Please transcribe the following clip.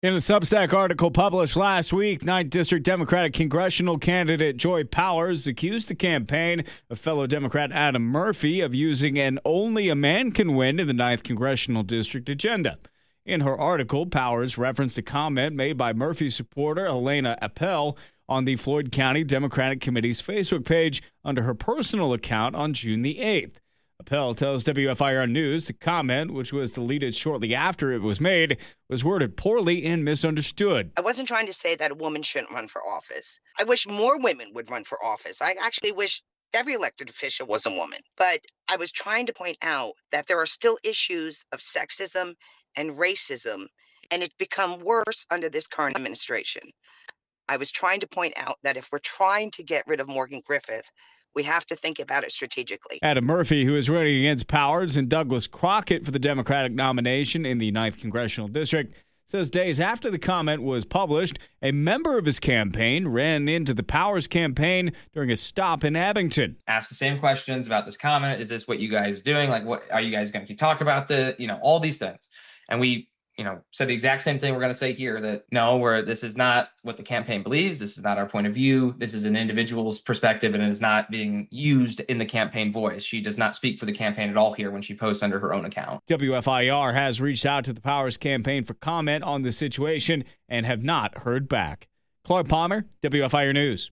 In a Substack article published last week, 9th District Democratic congressional candidate Joy Powers accused the campaign of fellow Democrat Adam Murphy of using an only a man can win in the 9th Congressional District agenda. In her article, Powers referenced a comment made by Murphy supporter Helena Appel on the Floyd County Democratic Committee's Facebook page under her personal account on June the 8th. Appel tells WFIR News the comment, which was deleted shortly after it was made, was worded poorly and misunderstood. I wasn't trying to say that a woman shouldn't run for office. I wish more women would run for office. I actually wish every elected official was a woman. But I was trying to point out that there are still issues of sexism and racism, and it's become worse under this current administration. I was trying to point out that if we're trying to get rid of Morgan Griffith, we have to think about it strategically. Adam Murphy, who is running against Powers and Douglas Crockett for the Democratic nomination in the 9th Congressional District, says days after the comment was published, a member of his campaign ran into the Powers campaign during a stop in Abington. Asked the same questions about this comment. Is this what you guys are doing? Like, what are you guys going to keep talking about? All these things. And we said the exact same thing we're going to say here, that no, this is not what the campaign believes. This is not our point of view. This is an individual's perspective, and it is not being used in the campaign voice. She does not speak for the campaign at all here when she posts under her own account. WFIR has reached out to the Powers campaign for comment on the situation and have not heard back. Clark Palmer, WFIR News.